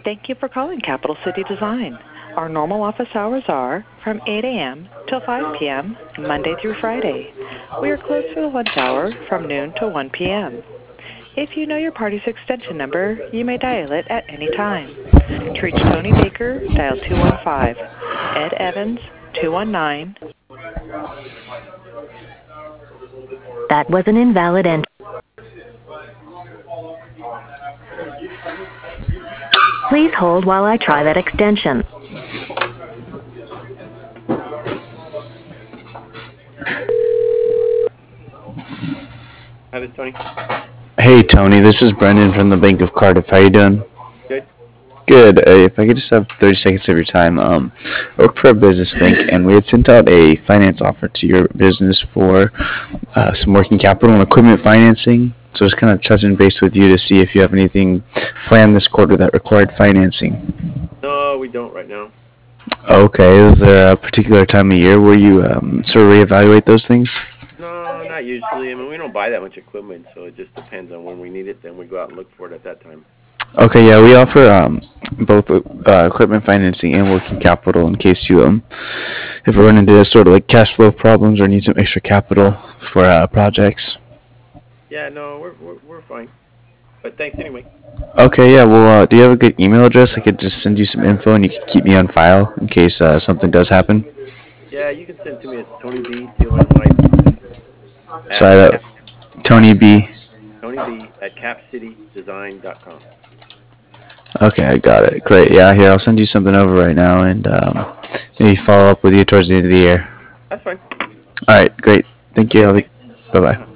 Thank you for calling Capital City Design. Our normal office hours are from 8 a.m. till 5 p.m., Monday through Friday. We are closed for the lunch hour from noon to 1 p.m. If you know your party's extension number, you may dial it at any time. To reach Tony Baker, dial 215. Ed Evans, 219. That was an invalid entry. Please hold while I try that extension. Hi, this is Tony. Hey Tony, this is Brendan from the Bank of Cardiff. How you doing? Good. Good. If I could just have 30 seconds of your time. I work for a business bank, and we had sent out a finance offer to your business for some working capital and equipment financing. So just kind of touching base with you to see if you have anything planned this quarter that required financing. No, we don't right now. Okay. Is there a particular time of year where you sort of reevaluate those things? No, not usually. I mean, we don't buy that much equipment, so it just depends on when we need it. Then we go out and look for it at that time. Okay, yeah, we offer both equipment financing and working capital in case you if we run into sort of like cash flow problems or need some extra capital for projects. Yeah, no, we're fine. But thanks anyway. Okay, yeah, well, do you have a good email address? I could just send you some info and you could keep me on file in case something does happen. Yeah, you can send it to me at Tony B. TONY. Sorry, Tony B. Tony B. at capcitydesign.com. Okay, I got it. Great. Yeah, here, I'll send you something over right now and maybe follow up with you towards the end of the year. That's fine. All right, great. Thank you. Bye-bye.